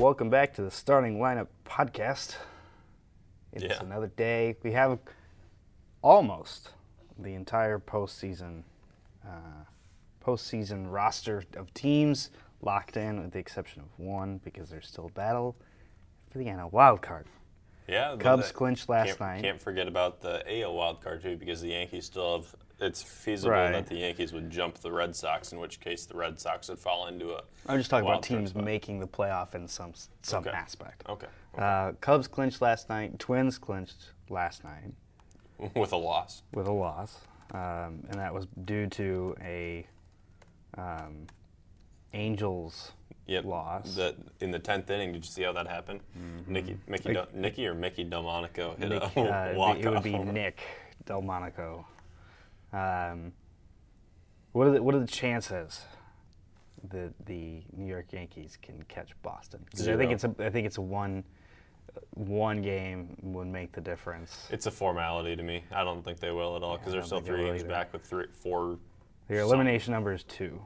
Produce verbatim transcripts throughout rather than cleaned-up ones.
welcome back to the Starting Lineup Podcast. It's Yeah. another day. We have almost the entire postseason uh, postseason roster of teams locked in, with the exception of one, because there's still a battle for the N L wild card. Yeah, but Cubs that- clinched last can't, night. Can't forget about the A L wild card too, because the Yankees still have. It's feasible Right. that the Yankees would jump the Red Sox, in which case the Red Sox would fall into a. I'm just talking wild about card teams spot. making the playoff in some some Okay. aspect. Okay. Uh, Cubs clinched last night. Twins clinched last night With a loss. with a loss, um, and that was due to a um, Angels Yep. loss. That in the tenth inning, did you see how that happened? Nicky, Mickey, Like- Del- Nicky or Mickey Delmonico hit Nick, a uh, walk it would off. be Nick Delmonico. Um, what are the, what are the chances that the New York Yankees can catch Boston? 'Cause I think Zero. it's a I think it's a one one game would make the difference. It's a formality to me. I don't think they will at all, Yeah, because I they're don't still think they three will games either. back with three, four. Your some- elimination number is two.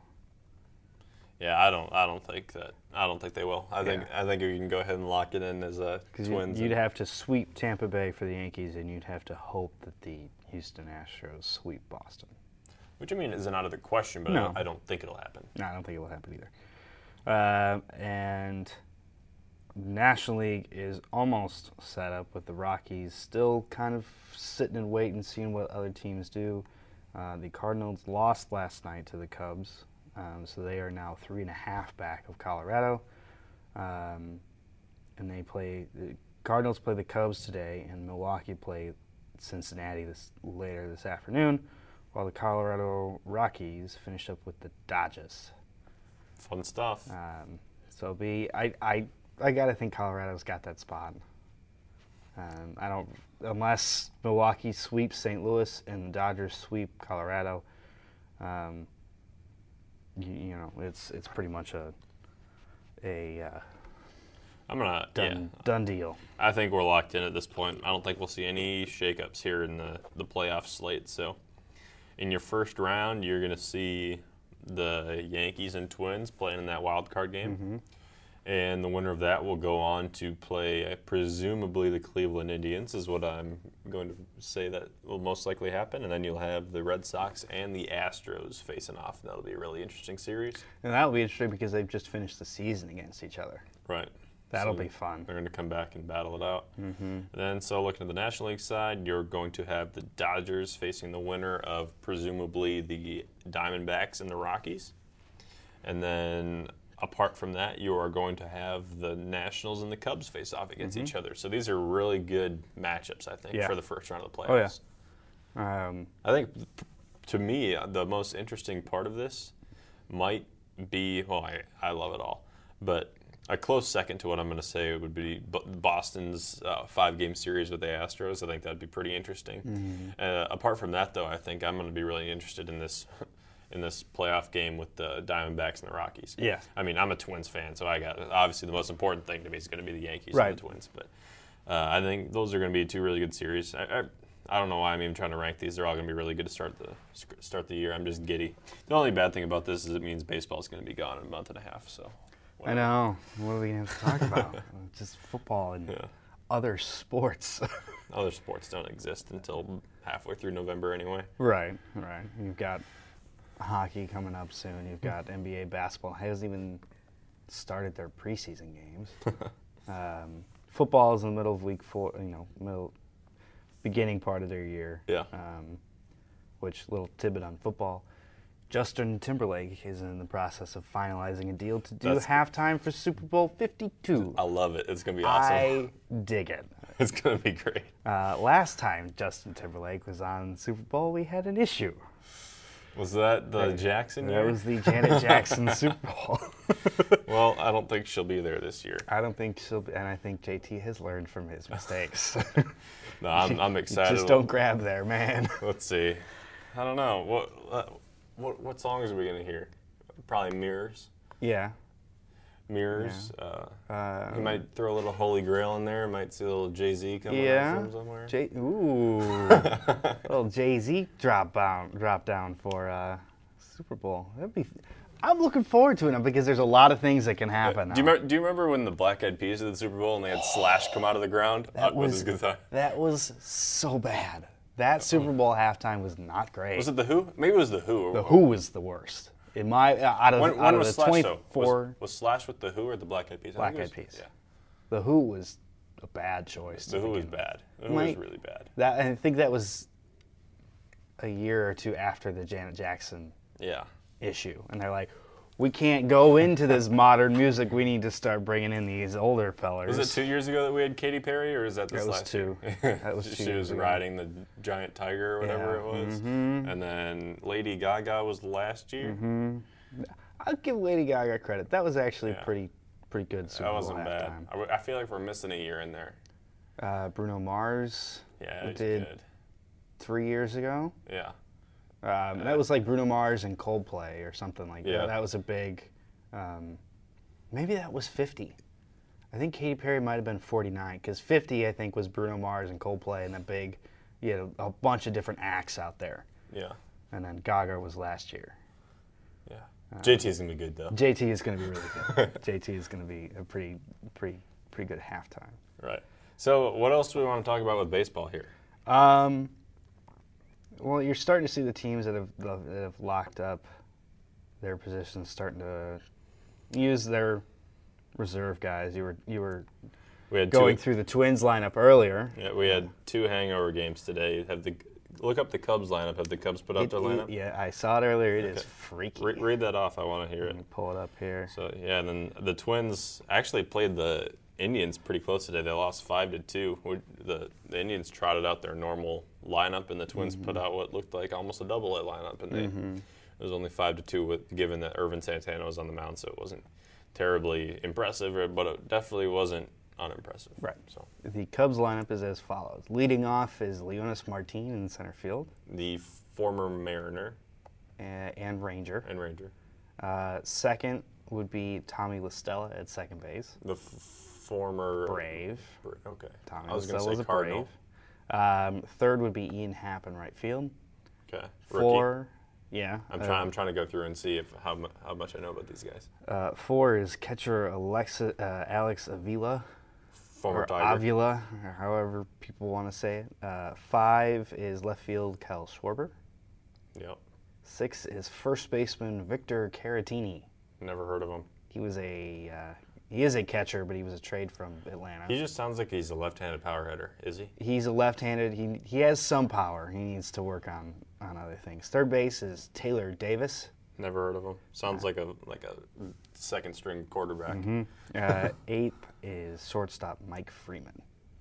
Yeah, I don't. I don't think that. I don't think they will. I think. Yeah. I think you can go ahead and lock it in as a Because Twins. you'd and- have to sweep Tampa Bay for the Yankees, and you'd have to hope that the Houston Astros sweep Boston. Which I mean isn't out of the question, but I, No. don't, I don't think it'll happen. No, I don't think it will happen either. Uh, and National League is almost set up, with the Rockies still kind of sitting and waiting, seeing what other teams do. Uh, the Cardinals lost last night to the Cubs, um, so they are now three and a half back of Colorado. Um, and they play the Cardinals play the Cubs today, and Milwaukee play Cincinnati this later this afternoon, while the Colorado Rockies finish up with the Dodgers. Fun stuff. Um, so be I I I gotta think Colorado's got that spot. Um, I don't unless Milwaukee sweeps Saint Louis and the Dodgers sweep Colorado. Um, you, you know, it's it's pretty much a a uh, I'm gonna. done Yeah, done deal. I think we're locked in at this point. I don't think we'll see any shakeups here in the the playoff slate. So, in your first round, you're gonna see the Yankees and Twins playing in that wild card game. Mm-hmm. And the winner of that will go on to play, uh, presumably, the Cleveland Indians, is what I'm going to say that will most likely happen. And then you'll have the Red Sox and the Astros facing off. That'll be a really interesting series. And that'll be interesting because they've just finished the season against each other. Right. That'll So be fun. They're going to come back and battle it out. Mm-hmm. And then, so looking at the National League side, you're going to have the Dodgers facing the winner of presumably the Diamondbacks and the Rockies. And then, apart from that, you are going to have the Nationals and the Cubs face off against each other. So these are really good matchups, I think, Mm-hmm. Yeah. for the first round of the Oh, yeah. playoffs. Um, I think, to me, the most interesting part of this might be, well, I, I love it all, but a close second to what I'm going to say would be B- Boston's uh, five-game series with the Astros. I think that'd be pretty interesting. Mm-hmm. Uh, apart from that, though, I think I'm going to be really interested in this in this playoff game with the Diamondbacks and the Rockies. Yeah. I mean, I'm a Twins fan, so I got obviously the most important thing to me is going to be the Yankees Right. and the Twins. But uh, I think those are going to be two really good series. I, I, I don't know why I'm even trying to rank these. They're all going to be really good to start the start the year. I'm just giddy. The only bad thing about this is it means baseball is going to be gone in a month and a half. So. I know. What are we going to talk about? Just football and Yeah. other sports. Other sports don't exist until halfway through November anyway. Right, right. You've got hockey coming up soon. You've got N B A basketball. Hasn't even started their preseason games. um, football is in the middle of week four. You know, middle beginning part of their year. Yeah. Um, which little tidbit on football. Justin Timberlake is in the process of finalizing a deal to do That's- halftime for Super Bowl fifty-two. I love it. It's going to be awesome. I dig it. It's going to be great. Uh, last time Justin Timberlake was on Super Bowl, we had an issue. Was that the Jackson That year? was the Janet Jackson Super Bowl. Well, I don't think she'll be there this year. I don't think she'll be, and I think J T has learned from his mistakes. No, I'm, I'm You excited. just don't grab there, man. Let's see. I don't know. What uh, what what songs are we going to hear? Probably Mirrors. Yeah. Mirrors. Uh, Uh, he might throw a little Holy Grail in there. Might see a little Jay-Z coming Yeah. out from somewhere. J- Ooh. little Jay Z drop down, drop down for uh, Super Bowl. That'd be I'm looking forward to it because there's a lot of things that can happen. Do you, now. remember, do you remember when the Black Eyed Peas did the Super Bowl and they had Slash come out of the ground That with was his guitar? that was so bad. That Super Bowl halftime was not great. Was it the Who? Maybe it was the Who. The Who was the worst. In my out of, When, out when of was the Slash though? twenty-four, Was, was Slash with the Who or the Black Eyed Peas? I Black think it Eyed was- Peas. Yeah. the Who was a bad choice. The to Who was begin with. bad. The Who Mike- was really bad. That I think that was a year or two after the Janet Jackson Yeah. issue, and they're like, we can't go into this modern music. We need to start bringing in these older fellers. Was it two years ago that we had Katy Perry, or is that this That was last two. year? That was two she years was ago. riding the giant tiger or whatever Yeah. it was, Mhm. and then Lady Gaga was last year. Mm-hmm. I'll give Lady Gaga credit. That was actually Yeah. pretty, pretty good Super That Bowl wasn't bad. halftime. I, w- I feel like we're missing a year in there. Uh, Bruno Mars Yeah, he's did good. three years ago. Yeah. Um, that was like Bruno Mars and Coldplay or something like Yeah. that. That was a big. Um, maybe that was fifty. I think Katy Perry might have been forty-nine because fifty I think was Bruno Mars and Coldplay and a big, you know, a bunch of different acts out there. Yeah. And then Gaga was last year. Yeah. Uh, J T's gonna be good though. J T is going to be really good. J T is going to be a pretty, pretty, pretty good halftime. Right. So, what else do we want to talk about with baseball here? Um, well, you're starting to see the teams that have that have locked up their positions starting to use their reserve guys. You were you were We had going two, through the Twins lineup earlier. Yeah, we had two hangover games today. Have the look up the Cubs lineup. Have the Cubs put up It- their it- lineup? yeah, I saw it earlier. It is Okay. freaky. Re- read that off. I want to hear Let it. me pull it up here. So yeah, and then the Twins actually played the Indians pretty close today. They lost five to two. We- The the Indians trotted out their normal lineup, and the Twins Mm-hmm. put out what looked like almost a double A lineup, and they it was only five to two. With given that Irvin Santana was on the mound, so it wasn't terribly impressive, but it definitely wasn't unimpressive. Right. So The Cubs lineup is as follows. Leading off is Leonis Martin in center field the former Mariner uh, and Ranger. and Ranger, Uh, second would be Tommy LaStella at second base. the f- former Brave. Bra- Okay. Tommy I was going to LaStella say a Cardinal. Brave. Um, third would be Ian Happ in right field. Okay. Rookie. Four, yeah. I'm uh, trying. I'm trying to go through and see if how mu- how much I know about these guys. Uh, four is catcher Alexa, uh, Alex Avila, Former or Tiger. Avila, or however people want to say it. Uh, five is left field Kyle Schwarber. Yep. Six is first baseman Victor Caratini. Never heard of him. He was a uh, he is a catcher, but he was a trade from Atlanta. He just sounds like he's a left-handed power hitter. Is he? He's a left-handed. He he has some power. He needs to work on on other things. Third base is Taylor Davis. Never heard of him. Sounds like a like a second-string quarterback. Uh, eighth is shortstop Mike Freeman.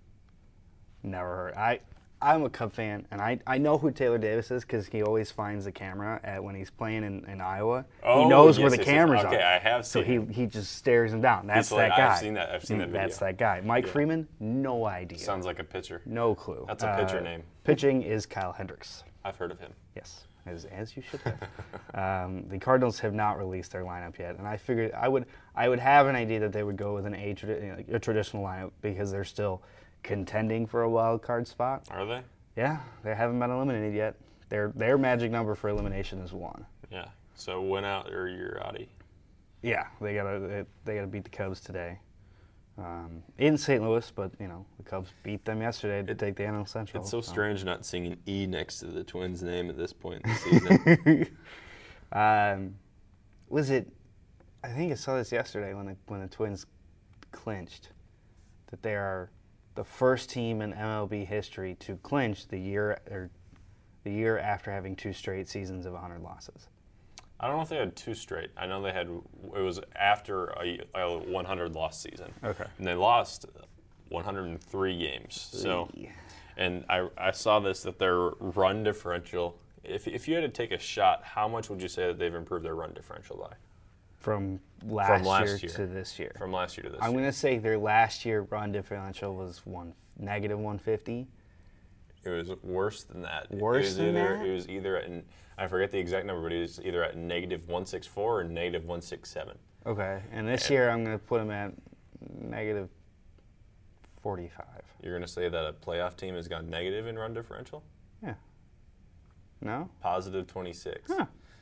Never heard. I I'm a Cub fan, and I, I know who Taylor Davis is because he always finds the camera at when he's playing in, in Iowa. Oh, he knows yes, where the yes, yes. cameras Okay, are. I have So seen he him. he just stares him down. That's like- that guy. I've seen that- I've seen that That's video. that guy. Mike Yeah. Freeman, no idea. Sounds like a pitcher. no clue. That's a pitcher name. Pitching is Kyle Hendricks. I've heard of him. Yes, as, as you should have. um, the Cardinals have not released their lineup yet, and I figured I would I would have an idea that they would go with an a, tradi- you know, like a traditional lineup because they're still contending for a wild card spot. Are they? Yeah, they haven't been eliminated yet. Their their magic number for elimination is one. Yeah. So win out or you're outie. Yeah, they gotta they, they gotta beat the Cubs today. Um, in Saint Louis, but you know the Cubs beat them yesterday to take the N L Central. It's so strange not seeing an E next to the Twins' name at this point in the season. Um, was it? I think I saw this yesterday when the when the Twins clinched that they are the first team in M L B history to clinch the year or the year after having two straight seasons of one hundred losses. I don't know if they had two straight. I know they had. It was after a, a one hundred loss season. Okay. And they lost one hundred three games. So, and I I saw this that their run differential. If if you had to take a shot, how much would you say that they've improved their run differential by From last, From last year, year. to this year. from last year to this I'm year? going to say their last year run differential was one negative one fifty. It was worse than that. Worse it was than either, that? It was either at, I forget the exact number, but it was either at negative one sixty-four or negative one sixty-seven. Okay, and this year I'm going to put them at negative forty-five. You're going to say that a playoff team has gone negative in run differential? Yeah. No? Positive twenty-six. Huh.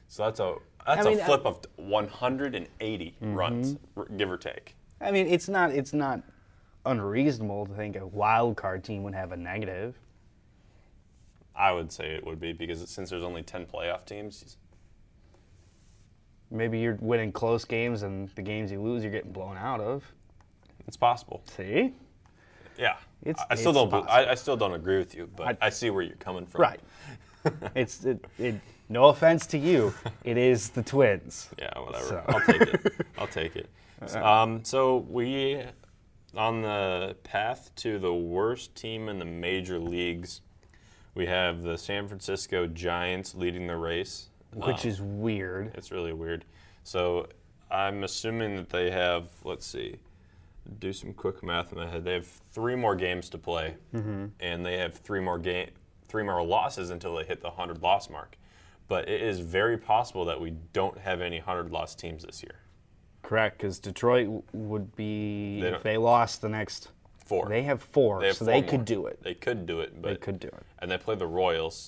So that's a that's I mean, a flip of one hundred eighty Mm-hmm. runs, r- give or take. I mean, it's not it's not unreasonable to think a wild card team would have a negative. I would say it would be because since there's only ten playoff teams, Maybe you're winning close games, and the games you lose, you're getting blown out of. it's possible. See, Yeah, It's- I, I still it's don't. be- possible. I, I still don't agree with you, but I, I- see where you're coming from. right? it's it, it. No offense to you, it is the Twins. Yeah, whatever. So. I'll take it. I'll take it. Um, so we, on the path to the worst team in the major leagues, we have the San Francisco Giants leading the race. Which Um, is weird. It's really weird. So I'm assuming that they have, let's see, do some quick math in my head. They have three more games to play, Mm-hmm. and they have three more game, three more losses until they hit the hundred loss mark. But it is very possible that we don't have any hundred loss teams this year. Correct, because Detroit w- would be They if don't- they lost the next. Four. They have four, They have so four they more. could do it. They could do it, but They could do it. And they play the Royals.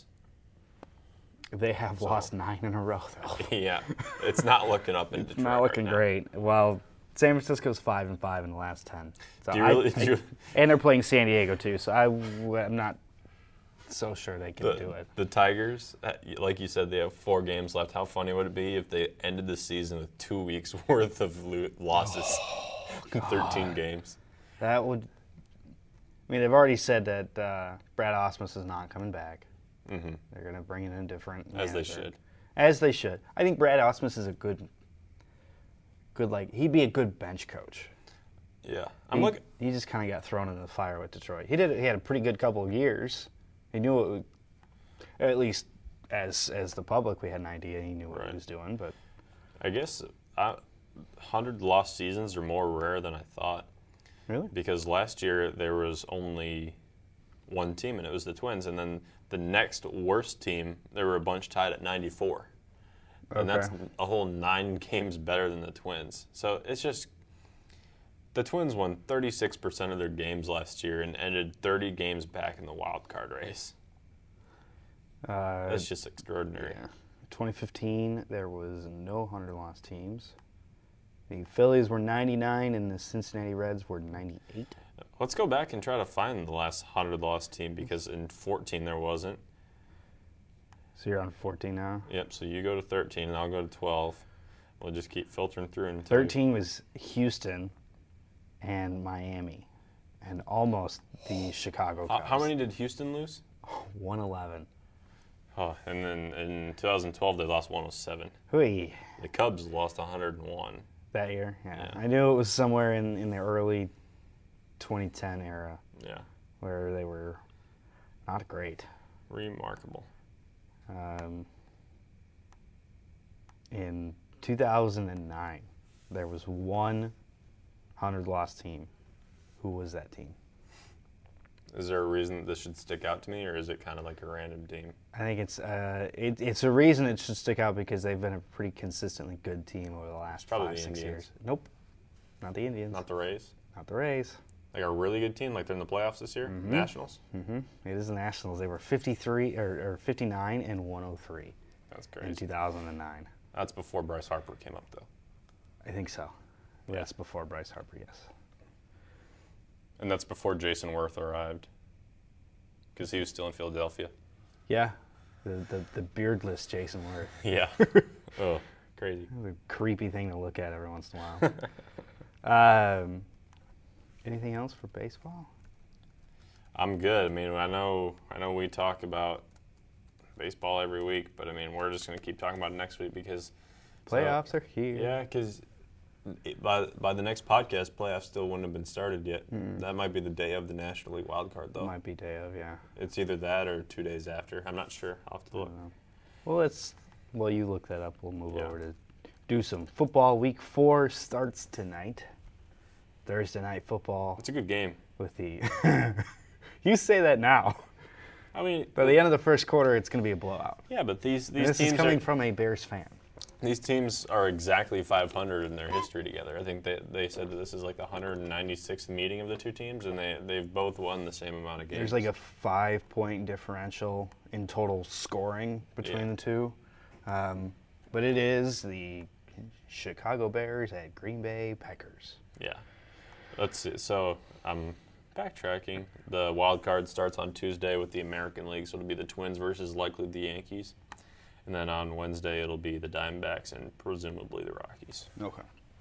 They have lost nine in a row, though. Yeah, it's not looking up in Detroit. Not looking right now. great. Well, San Francisco's five and five in the last ten. So Do you I- really- I- do you- and they're playing San Diego too, so I, w- I'm not so sure they can The, do it. the Tigers, uh, like you said, they have four games left. How funny would it be if they ended the season with two weeks worth of lo- losses in thirteen games? That would. I mean, they've already said that uh, Brad Osmus is not coming back. hmm They're going to bring in a different As they manager. should. As they should. I think Brad Osmus is a good, good like he'd be a good bench coach. Yeah, I'm he, looking. he just kind of got thrown into the fire with Detroit. He did. He had a pretty good couple of years. He knew it would, at least as as the public, we had an idea. He knew what Right. he was doing. But I guess uh, hundred lost seasons are more rare than I thought. really, Because last year there was only one team, and it was the Twins. And then the next worst team, there were a bunch tied at ninety-four. And that's Okay. a whole nine games better than the Twins. So it's just the Twins won thirty-six percent of their games last year and ended thirty games back in the wild card race. uh, That's just extraordinary. yeah. twenty fifteen, there was no hundred lost teams. The Phillies were ninety-nine, and the Cincinnati Reds were ninety-eight. Let's go back and try to find the last hundred lost team because in fourteen there wasn't. So you're on fourteen now. Yep, so you go to thirteen and I'll go to twelve. We'll just keep filtering through until thirteen was Houston and Miami, and almost the Chicago How, Cubs. how many did Houston lose? one eleven. Oh, and then in twenty twelve they lost one oh seven. Hui, The Cubs lost one hundred one. that year. Yeah. Yeah. I knew it was somewhere in, in the early twenty ten era Yeah, where they were not great. remarkable. Um, in two thousand nine, there was one hundred lost team. Who was that team? Is there a reason that this should stick out to me, or is it kind of like a random team? I think it's uh, it, it's a reason it should stick out because they've been a pretty consistently good team over the last probably five, the six Indians. years. Nope, not the Indians, Not the Rays? not the Rays. Like a really good team, like they're in the playoffs this year? Mhm. Nationals? hmm It is the Nationals. They were fifty-three or, or fifty-nine and one oh three That's in crazy. two thousand nine. That's before Bryce Harper came up, though. I think so. Yeah. Yes, before Bryce Harper. Yes. And that's before Jason Worth arrived. Because he was still in Philadelphia. Yeah, the the, the beardless Jason Worth. Yeah. Oh, crazy. It's a creepy thing to look at every once in a while. um, anything else for baseball? I'm good. I mean, I know, I know we talk about baseball every week, but I mean, we're just going to keep talking about it next week because Playoffs are here. yeah, because by by the next podcast, playoffs still wouldn't have been started yet. Mm. That might be the day of the National League wild card, though. Might be day of, yeah. It's either that or two days after. I'm not sure. I'll have to I look. don't know. Well, let's. Well, you look that up. We'll move Yeah. over to do some football. Week four starts tonight. Thursday night football It's a good game. with the. You say that now. I mean, By the end of the first quarter, it's going to be a blowout. yeah, but these And these this teams is coming are, from a Bears fan. these teams are exactly five hundred in their history together. I think they they said that this is like the one hundred ninety-sixth meeting of the two teams, and they they've both won the same amount of games. There's like a five-point differential in total scoring between Yeah. the two. Um, But it is the Chicago Bears at Green Bay Packers. Yeah. Let's see. So I'm backtracking. The wild card starts on Tuesday with the American League, so it'll be the Twins versus likely the Yankees. And then on Wednesday, it'll be the Diamondbacks and presumably the Rockies. Okay.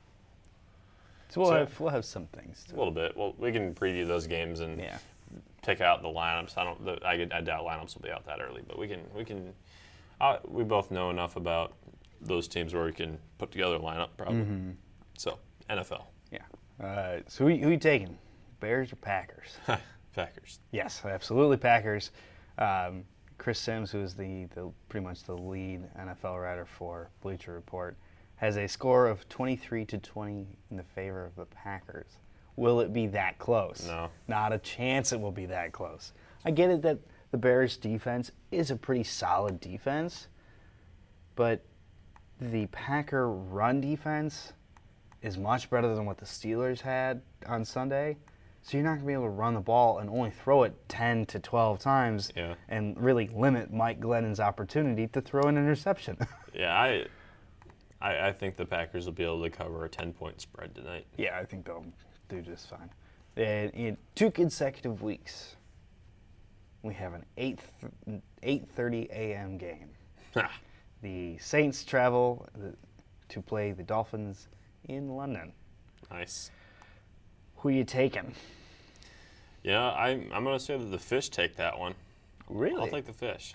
So we'll So- have we'll have some things. A To, little bit. Well, we can preview those games and yeah. pick out the lineups. I don't. The, I, I doubt lineups will be out that early, but we can. We can. Uh, we both know enough about those teams where we can put together a lineup, probably. Mm-hmm. So N F L, Yeah. Uh, so who, who you taking? Bears or Packers? Packers. Yes, absolutely Packers. Um, Chris Sims, who is the, the pretty much the lead N F L writer for Bleacher Report, has a score of twenty-three to twenty in the favor of the Packers. Will it be that close? No. Not a chance it will be that close. I get it that the Bears' defense is a pretty solid defense, but the Packer run defense is much better than what the Steelers had on Sunday. So you're not going to be able to run the ball and only throw it ten to twelve times Yeah. and really limit Mike Glennon's opportunity to throw an interception. Yeah, I, I, I think the Packers will be able to cover a ten-point spread tonight. Yeah, I think they'll do just fine. And in two consecutive weeks, we have an eight eight thirty a.m. game. The Saints travel to play the Dolphins in London. Nice. Who are you taking? Yeah, I'm. I'm gonna say that the Fish take that one. Really? I'll take the Fish.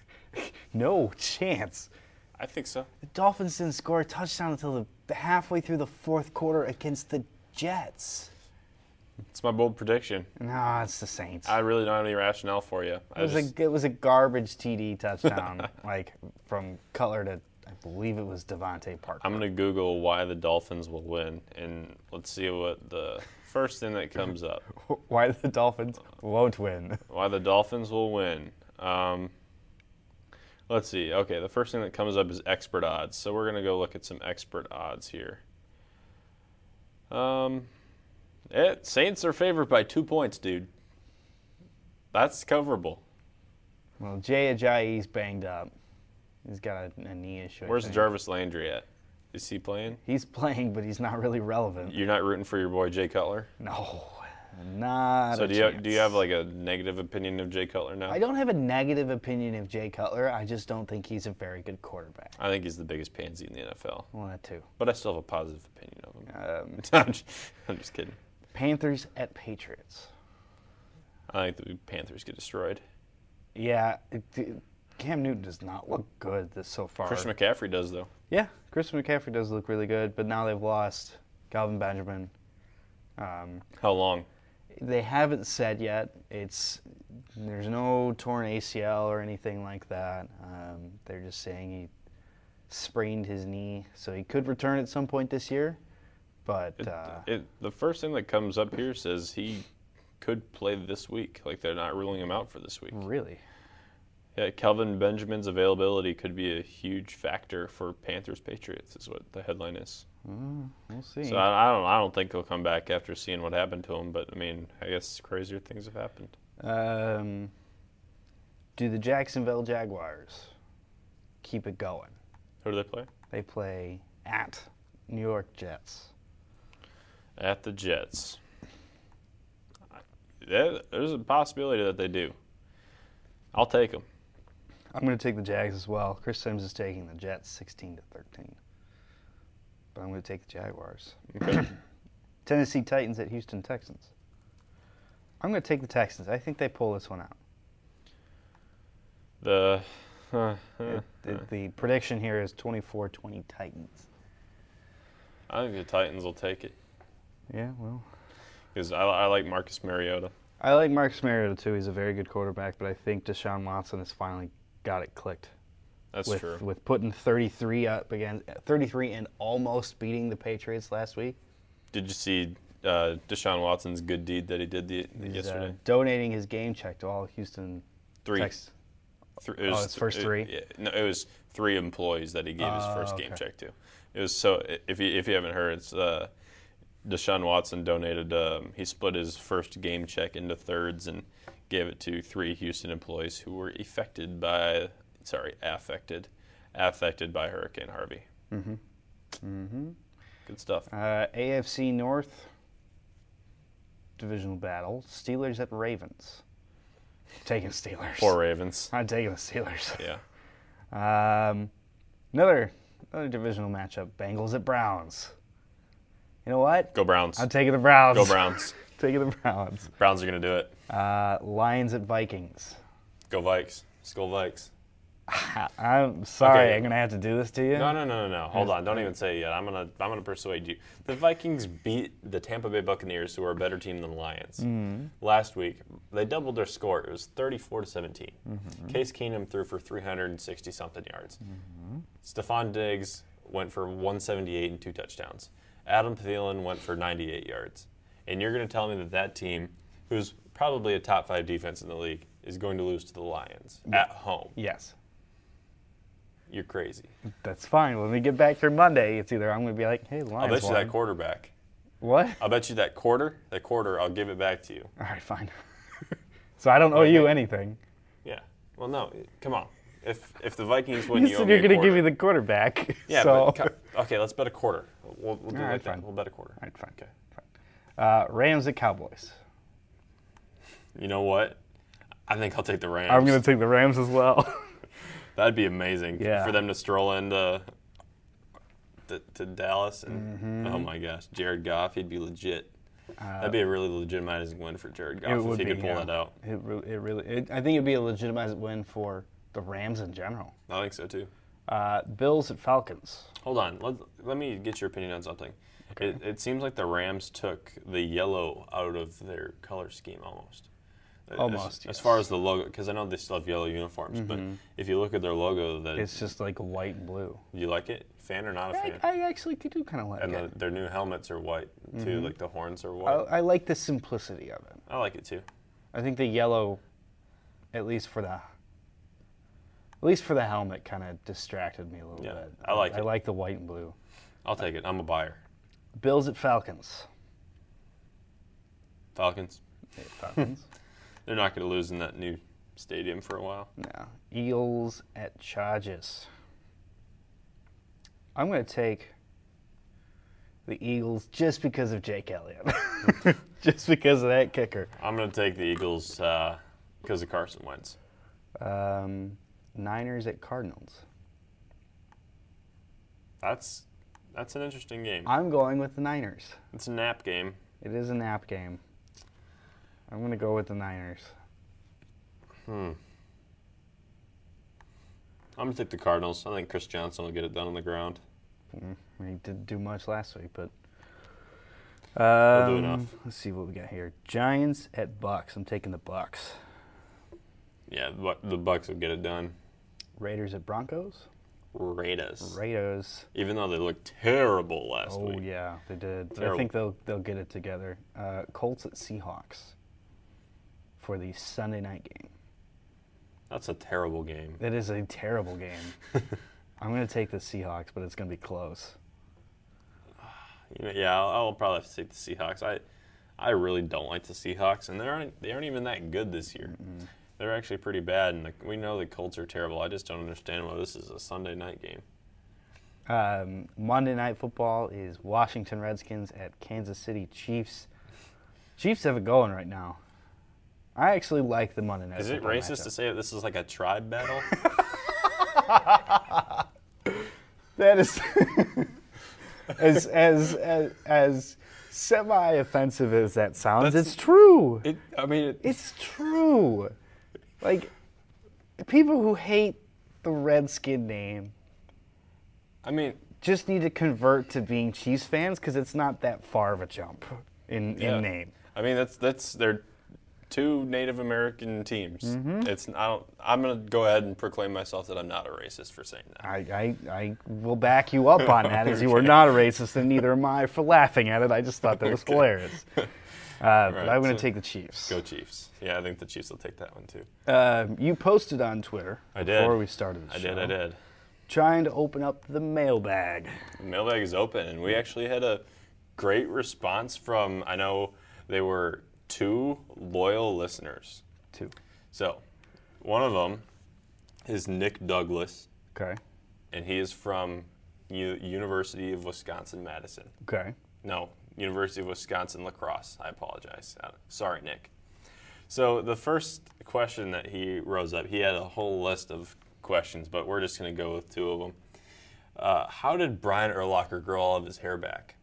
No chance. I think so. The Dolphins didn't score a touchdown until the halfway through the fourth quarter against the Jets. It's my bold prediction. No, it's the Saints. I really don't have any rationale for you. I It was just, a it was a garbage T D touchdown, like from Cutler to I believe it was Devontae Parker. I'm gonna Google why the Dolphins will win, and let's see what the first thing that comes up. Why the Dolphins won't win? Why the Dolphins will win. Um, let's see. Okay, the first thing that comes up is expert odds. So we're gonna go look at some expert odds here. Um, it, Saints are favored by two points, dude. That's coverable. Well, Jay Ajayi's banged up. He's got a, a knee issue. I Where's think. Jarvis Landry at? Is he playing? He's playing, but he's not really relevant. You're not rooting for your boy Jay Cutler? No, not So a do you chance. do you have like a negative opinion of Jay Cutler now? I don't have a negative opinion of Jay Cutler. I just don't think he's a very good quarterback. I think he's the biggest pansy in the N F L, Well, that too. but I still have a positive opinion of him. Um, I'm, just, I'm just kidding. Panthers at Patriots. I think the Panthers get destroyed. Yeah, it, it- Cam Newton does not look good this so far. Christian McCaffrey does though. Yeah, Christian McCaffrey does look really good, but now they've lost Calvin Benjamin. Um, How long? they haven't said yet. It's there's no torn A C L or anything like that. Um, they're just saying he sprained his knee, so he could return at some point this year. But It, uh, it, the first thing that comes up here says he could play this week. Like they're not ruling him out for this week. really, Yeah, Calvin Benjamin's availability could be a huge factor for Panthers Patriots. Is what the headline is. mm, we'll see. So I, I don't. I don't think he'll come back after seeing what happened to him. But I mean, I guess crazier things have happened. um, do the Jacksonville Jaguars keep it going? Who do they play? They play at New York Jets. At the Jets. There- There's a possibility that they do. I'll take them. I'm going to take the Jags as well. Chris Sims is taking the Jets sixteen to thirteen. But I'm going to take the Jaguars. Okay. Tennessee Titans at Houston Texans. I'm going to take the Texans. I think they pull this one out. the uh, It, it, the prediction here is twenty-four twenty Titans. I think the Titans will take it Yeah, well. because I, I like Marcus Mariota. I like Marcus Mariota too. He's a very good quarterback, but I think Deshaun Watson has finally got it clicked. That's with, true. With putting thirty-three up against thirty-three and almost beating the Patriots last week. Did you see uh, Deshaun Watson's good deed that he did the, He's, yesterday? Uh, donating his game check to all Houston Three. Tex- Th- it was Oh, his first it- three? yeah, no, it was three employees that he gave his Oh, first game okay. check to. It was so. If you if you haven't heard, it's uh, Deshaun Watson donated. Um, he split his first game check into thirds and gave it to three Houston employees who were affected by sorry affected affected by Hurricane Harvey. Mm-hmm. Mm-hmm. Good stuff. Uh, A F C North divisional battle. Steelers at Ravens. Taking Steelers. Poor Ravens. I'm taking the Steelers. Yeah. Um, another another divisional matchup. Bengals at Browns. You know what? Go Browns. I'm taking the Browns. Go Browns. Taking the Browns. Browns are going to do it. Uh, Lions at Vikings. Go Vikes. Skull Vikes. I'm sorry, Okay. I'm gonna have to do this to you. No, no, no, no, no. Hold on. Don't even say it yet. I'm gonna, I'm gonna persuade you. The Vikings beat the Tampa Bay Buccaneers, who are a better team than the Lions. Mm-hmm. Last week, they doubled their score. It was thirty-four to seventeen. Mm-hmm. Case Keenum threw for three hundred sixty something yards. Mm-hmm. Stephon Diggs went for one seventy-eight and two touchdowns. Adam Thielen went for ninety-eight yards. And you're gonna tell me that that team, who's probably a top five defense in the league, is going to lose to the Lions at home? Yes. You're crazy. That's fine. When we get back here Monday, it's either I'm gonna be like, hey, the I'll Lions bet you won. that quarterback. What? I'll bet you that quarter, that quarter, I'll give it back to you. All right, fine. So I don't owe you anything. Yeah. Well, no, come on. If if the Vikings win, You you, owe said me you're a gonna quarter. give me the quarterback. Yeah, so. but co- okay, let's bet a quarter. We'll, we'll do All it right, like that. fine. We'll bet a quarter. All right, fine. Okay. Uh, Rams at Cowboys. You know what? I think I'll take the Rams. I'm gonna take the Rams as well. That'd be amazing Yeah. for them to stroll into to, to Dallas and Mm-hmm. oh my gosh, Jared Goff, he'd be legit. Uh, That'd be a really legitimizing win for Jared Goff it if would he be, could pull yeah. that out. It, re- it really. It, I think it'd be a legitimized win for the Rams in general. I think so too. Uh, Bills at Falcons. Hold on. Let, let me get your opinion on something. It, it seems like the Rams took the yellow out of their color scheme almost. Almost, As, yes. as far as the logo, because I know they still have yellow uniforms, but if you look at their logo, that It's just like white and blue. you like it? Fan or not a I, fan? I actually do kind of like and it. the, their new helmets are white too, like the horns are I, white. I like the simplicity of it. I like it too. I think the yellow, at least for the, at least for the helmet, kind of distracted me a little Yeah, bit. I like I it. like the white and blue. I'll take it. I'm a buyer. Bills at Falcons. Falcons. Yeah, Falcons. They're not going to lose in that new stadium for a while. No. Eagles at Chargers. I'm going to take the Eagles just because of Jake Elliott. Just because of that kicker. I'm going to take the Eagles uh, because of Carson Wentz. Um, Niners at Cardinals. That's that's an interesting game. I'm going with the Niners. It's a nap game. It is a nap game. I'm going to go with the Niners. Hmm. I'm going to take the Cardinals. I think Chris Johnson will get it done on the ground. Mm, He didn't do much last week, but He'll do um, enough. let's see what we got here. Giants at Bucks. I'm taking the Bucks. Yeah, the Bu- the Bucks will get it done. Raiders at Broncos. Raiders. Raiders. Even though they looked terrible last Oh week. yeah, they did. But I Terrible. think they'll they'll get it together. Uh, Colts at Seahawks for the Sunday night game. That's a terrible game. It is a terrible game. I'm going to take the Seahawks, but it's going to be close. You know, yeah, I'll, I'll probably have to take the Seahawks. I I really don't like the Seahawks, and they aren't they aren't even that good this year. Mm-mm. They're actually pretty bad, and the, we know the Colts are terrible. I just don't understand why this is a Sunday night game. Um, Monday Night Football is Washington Redskins at Kansas City Chiefs. Chiefs have it going right now. I actually like the Monday Night Is it Football racist matchup. to say that this is like a tribe battle? That is as, as as as semi-offensive as that sounds. That's- it's true. it, I mean, it, It's true. Like people who hate the Redskin name I mean, just need to convert to being Chiefs fans because it's not that far of a jump in, Yeah. in name. I mean that's that's they're two Native American teams. Mm-hmm. It's I don't. I'm gonna go ahead and proclaim myself that I'm not a racist for saying that. I, I, I will back you up on that, as you were Okay. not a racist, and neither am I for laughing at it. I just thought that was Okay. hilarious. Uh, but Right, I'm going to so- take the Chiefs. Go Chiefs. Yeah, I think the Chiefs will take that one too. Um, you posted on Twitter I did. before we started the I show. did. I did. Trying to open up the mailbag. The mailbag is open, and we actually had a great response from. I know they were two loyal listeners. Two. So, one of them is Nick Douglas. Okay. and he is from U- University of Wisconsin-Madison. Okay. No, University of Wisconsin-La Crosse. I apologize. Uh, sorry, Nick. So the first question that he rose up, he had a whole list of questions, but we're just going to go with two of them. Uh, how did Brian Urlacher grow all of his hair back?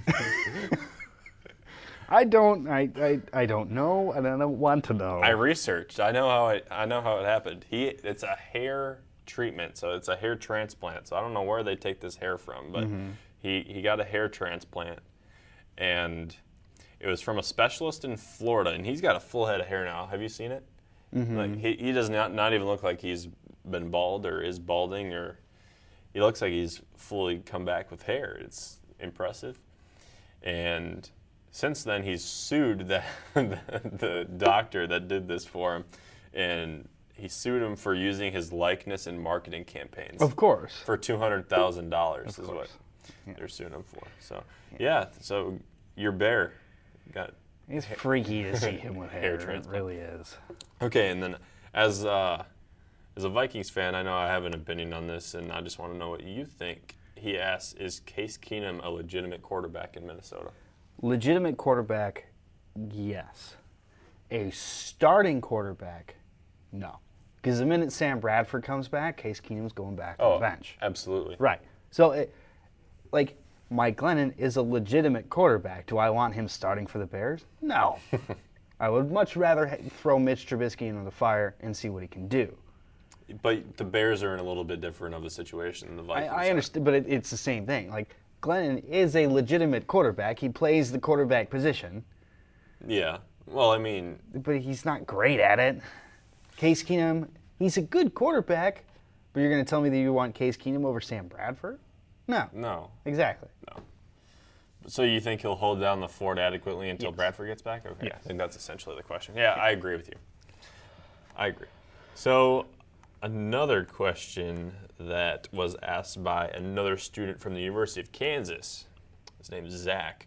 I don't. I, I. I don't know, and I don't want to know. I researched. I know how it. I know how it happened. He. It's a hair treatment, so it's a hair transplant. So I don't know where they take this hair from, but mm-hmm. he he got a hair transplant, and it was from a specialist in Florida, and he's got a full head of hair now. Have you seen it? Mm-hmm. Like he, he does not not even look like he's been bald or is balding, or he looks like he's fully come back with hair. It's impressive. And since then, he's sued the, the, the doctor that did this for him, and he sued him for using his likeness in marketing campaigns. Of course. For two hundred thousand dollars is course. what yeah. they're suing him for. So, yeah, yeah so your bear got... It's freaky to see him with hair. Hair transplant. It really is. Okay, and then as uh, as a Vikings fan, I know I have an opinion on this, and I just want to know what you think. He asks, is Case Keenum a legitimate quarterback in Minnesota? Legitimate quarterback, yes. A starting quarterback, no. Because the minute Sam Bradford comes back, Case Keenum's going back oh, on the bench. Absolutely. Right. So, it, like, Mike Glennon is a legitimate quarterback. Do I want him starting for the Bears? No. I would much rather ha- throw Mitch Trubisky into the fire and see what he can do. But the Bears are in a little bit different of a situation than the Vikings. I, I understand, but it, it's the same thing. Like, Glennon is a legitimate quarterback. He plays the quarterback position. Yeah. Well, I mean... But he's not great at it. Case Keenum, he's a good quarterback, but you're going to tell me that you want Case Keenum over Sam Bradford? No. No. Exactly. No. So you think he'll hold down the fort adequately until yes. Bradford gets back? Okay. Yes. I think that's essentially the question. Yeah, I agree with you. I agree. So another question that was asked by another student from the University of Kansas. His name is Zach.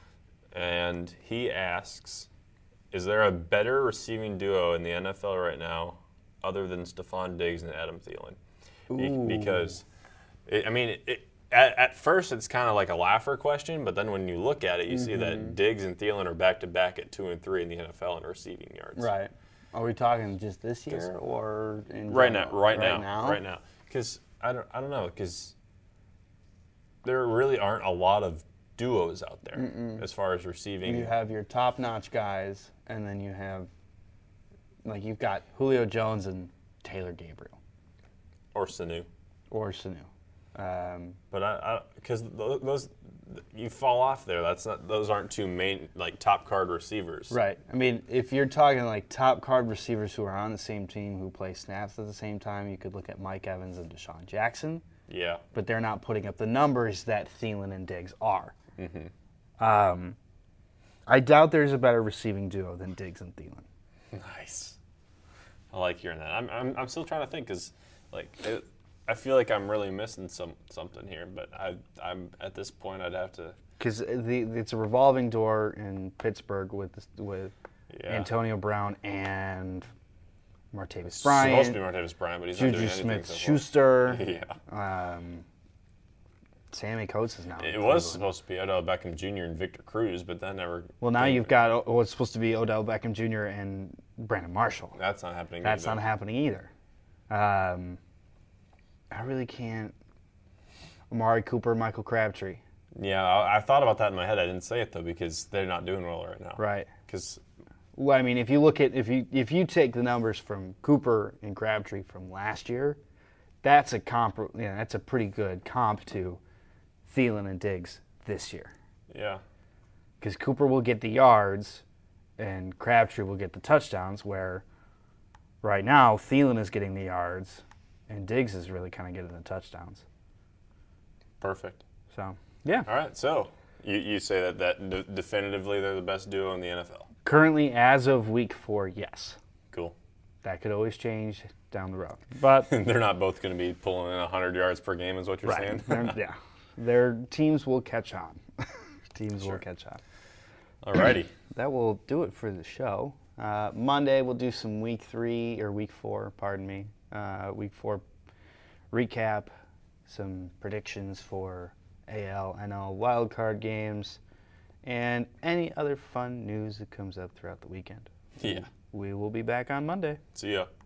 And he asks, is there a better receiving duo in the N F L right now other than Stephon Diggs and Adam Thielen? Be- because, it, I mean, it, at, at first it's kind of like a laugher question, but then when you look at it, you mm-hmm. see that Diggs and Thielen are back-to-back at two and three in the N F L in receiving yards. Right. Are we talking just this year or in right now? Right, right now, now, right now. Because I don't, I don't know. Because there really aren't a lot of duos out there Mm-mm. as far as receiving. You have your top-notch guys, and then you have, like, you've got Julio Jones and Taylor Gabriel, or Sanu, or Sanu. Um, but I, because those you fall off there. That's not; those aren't two main like top card receivers. Right. I mean, if you're talking like top card receivers who are on the same team who play snaps at the same time, you could look at Mike Evans and Deshaun Jackson. Yeah. But they're not putting up the numbers that Thielen and Diggs are. Mm-hmm. Um, I doubt there's a better receiving duo than Diggs and Thielen. Nice. I like hearing that. I'm I'm, I'm still trying to think because like. It, I feel like I'm really missing some something here, but I, I'm at this point I'd have to. Because the it's a revolving door in Pittsburgh with with yeah. Antonio Brown and Martavis it's Bryant. Supposed to be Martavis Bryant, but he's Juju not doing anything Smith-Schuster. So yeah. Um, Sammy Coates is now. It was supposed to be Odell Beckham Junior and Victor Cruz, but that never. Well, now you've got what's supposed to be Odell Beckham Junior and Brandon Marshall. That's not happening. That's either. not happening either. Um, I really can't. Amari Cooper, Michael Crabtree. Yeah, I, I thought about that in my head. I didn't say it though because they're not doing well right now. Right. Because, well, I mean, if you look at if you if you take the numbers from Cooper and Crabtree from last year, that's a comp. Yeah, that's a pretty good comp to Thielen and Diggs this year. Yeah. Because Cooper will get the yards, and Crabtree will get the touchdowns. Where right now Thielen is getting the yards. And Diggs is really kind of getting the touchdowns. Perfect. So, yeah. All right. So, you, you say that, that d- definitively they're the best duo in the N F L? Currently, as of week four, yes. Cool. That could always change down the road. But they're not both going to be pulling in one hundred yards per game is what you're right. saying? Yeah. Their teams will catch on. teams sure. will catch on. All righty. That will do it for the show. Uh, Monday, we'll do some week three, or week four, pardon me. Uh, week four recap, some predictions for A L, N L wildcard games, and any other fun news that comes up throughout the weekend. Yeah. We will be back on Monday. See ya.